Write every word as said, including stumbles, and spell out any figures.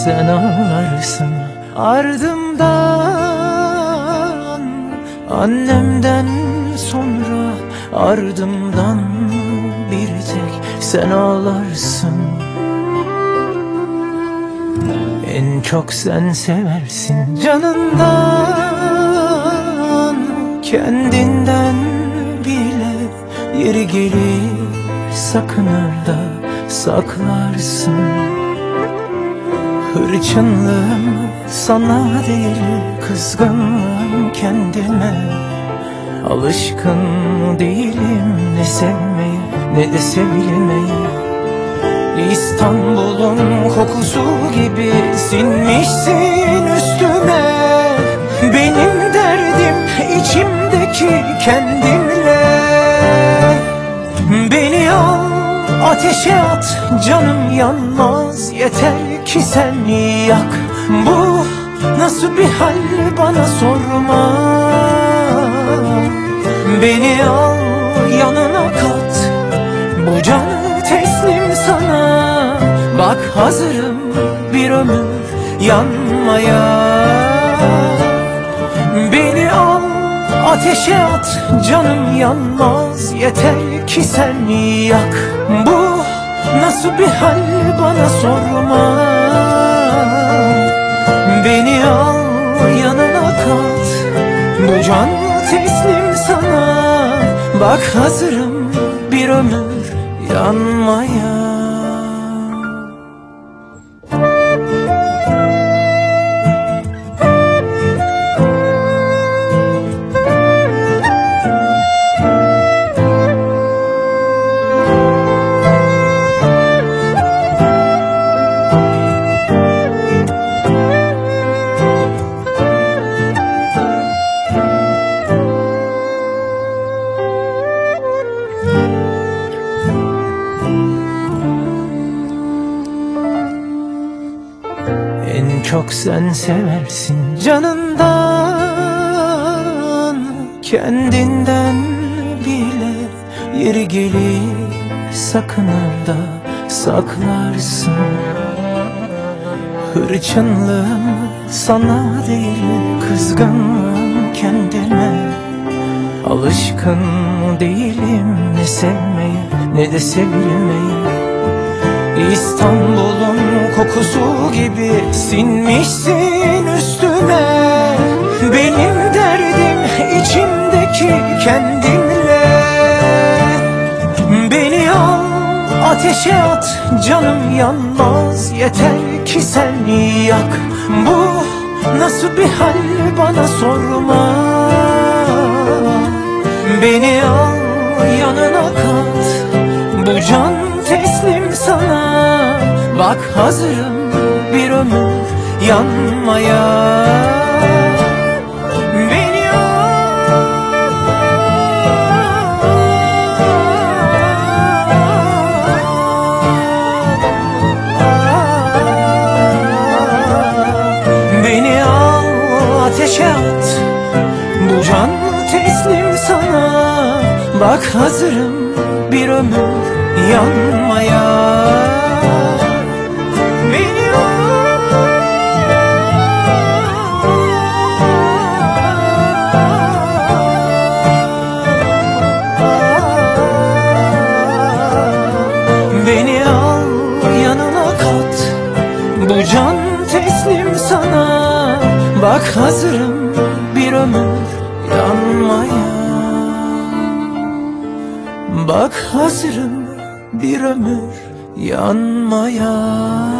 sen ağlarsın. Ardımdan, annemden sonra ardımdan bir tek sen ağlarsın. En çok sen seversin canından, kendinden bile yeri gelir sakınır da saklarsın. Hırçınlığım sana değil, kızgınlığım kendime. Alışkın değilim ne sevmeye ne de sevilmeye. İstanbul'un kokusu gibi sinmişsin üstüme. Benim derdim içimdeki kendimle. Beni al ateşe at, canım yanmaz, yeter ki sen yak. Bu nasıl bir hal bana sorma. Beni al yanına kat, bu canı teslim sana. Bak hazırım bir ömür yanmaya. Beni al ateşe at, canım yanmaz, yeter ki sen yak. Bu nasıl bir hal bana sorma. Beni al yanına kat, bu can teslim sana. Bak hazırım bir ömür yanmaya. En çok sen seversin canından, kendinden bile yeri gelir sakınır da saklarsın. Hırçınlığım sana değil, kızgınlığım kendime. Alışkın değilim ne sevmeye ne de sevilmeye. İstanbul'un kokusu gibi sinmişsin üstüme. Benim derdim içimdeki kendimle. Beni al ateşe at, canım yanmaz, yeter ki sen yak. Bu nasıl bir hal bana sorma. Beni al yanına kat, bu can teslim sana. Bak hazırım bir ömür yanmaya. Beni al, beni al ateşe at, bu can teslim sana. Bak hazırım bir ömür yanmaya. Beni al, beni al yanına kat, bu can teslim sana. Bak hazırım bir ömür yanmaya. Bak hazırım bir ömür yanmaya.